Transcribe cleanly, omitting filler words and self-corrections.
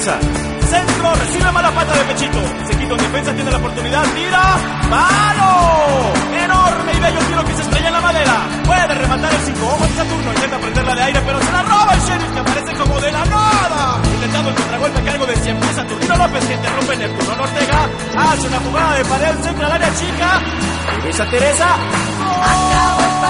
Teresa. Centro, recibe mala pata de pechito. Se quita un defensa, tiene la oportunidad, tira. ¡Palo! Enorme y bello tiro que se estrella en la madera. Puede rematar el 5. Ojo en Saturno, intenta prenderla de aire, pero se la roba el Sheriff, que aparece como de la nada. Intentando el contragolpe a cargo de Siempre Saturnino López, que interrumpe Neptuno Ortega. Hace una jugada de pared, centra al área chica. Teresa. ¡Gol!